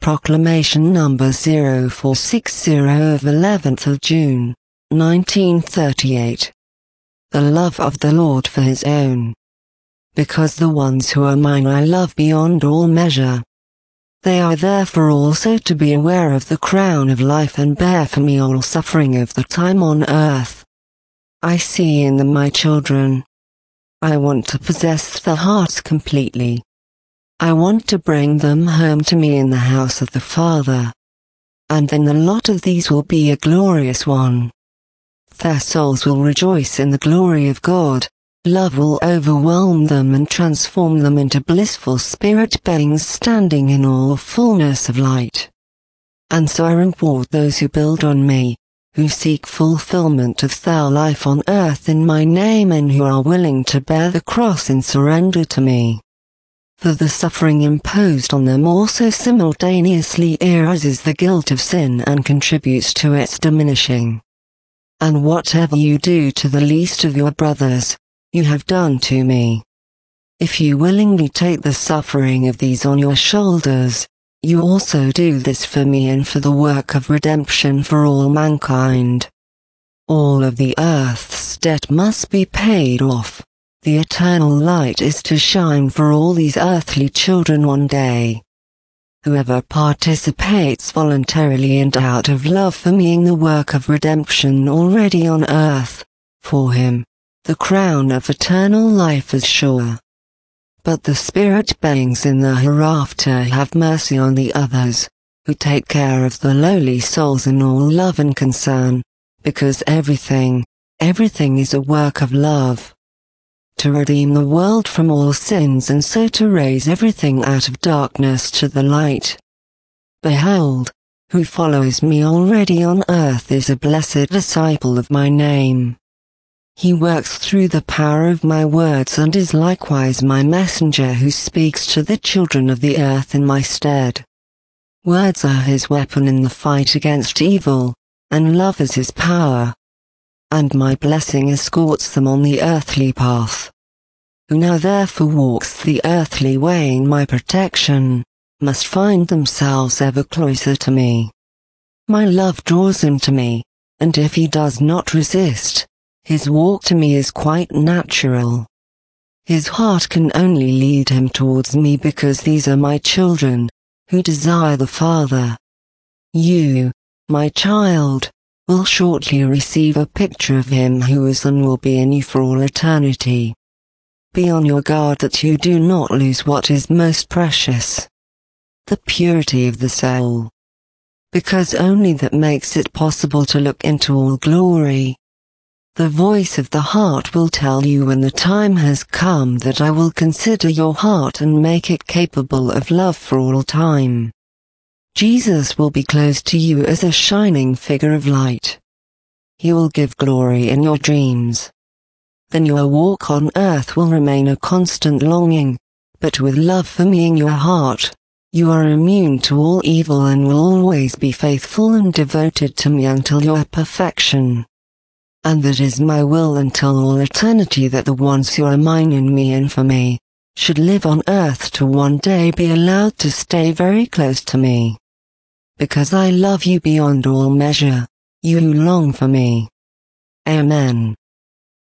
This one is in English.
Proclamation number 0460 of 11th of June, 1938. The love of the Lord for his own. Because the ones who are mine I love beyond all measure. They are therefore also to be aware of the crown of life and bear for me all suffering of the time on earth. I see in them my children. I want to possess their hearts completely. I want to bring them home to me in the house of the Father. And then the lot of these will be a glorious one. Their souls will rejoice in the glory of God. Love will overwhelm them and transform them into blissful spirit beings standing in all fullness of light. And so I reward those who build on me, who seek fulfillment of their life on earth in my name and who are willing to bear the cross in surrender to me. For the suffering imposed on them also simultaneously erases the guilt of sin and contributes to its diminishing. And whatever you do to the least of your brothers, you have done to me. If you willingly take the suffering of these on your shoulders, you also do this for me and for the work of redemption for all mankind. All of the earth's debt must be paid off. The eternal light is to shine for all these earthly children one day. Whoever participates voluntarily and out of love for me in the work of redemption already on earth, for him, the crown of eternal life is sure. But the spirit beings in the hereafter have mercy on the others, who take care of the lowly souls in all love and concern, because everything is a work of love. To redeem the world from all sins and so to raise everything out of darkness to the light. Behold, who follows me already on earth is a blessed disciple of my name. He works through the power of my words and is likewise my messenger who speaks to the children of the earth in my stead. Words are his weapon in the fight against evil, and love is his power. And my blessing escorts them on the earthly path. Who now therefore walks the earthly way in my protection, must find themselves ever closer to me. My love draws him to me, and if he does not resist, his walk to me is quite natural. His heart can only lead him towards me because these are my children, who desire the Father. You, my child, will shortly receive a picture of him who is and will be in you for all eternity. Be on your guard that you do not lose what is most precious. The purity of the soul. Because only that makes it possible to look into all glory. The voice of the heart will tell you when the time has come that I will consider your heart and make it capable of love for all time. Jesus will be close to you as a shining figure of light. He will give glory in your dreams. Then your walk on earth will remain a constant longing, but with love for me in your heart, you are immune to all evil and will always be faithful and devoted to me until your perfection. And that is my will until all eternity that the ones who are mine in me and for me, should live on earth to one day be allowed to stay very close to me. Because I love you beyond all measure, you long for me. Amen.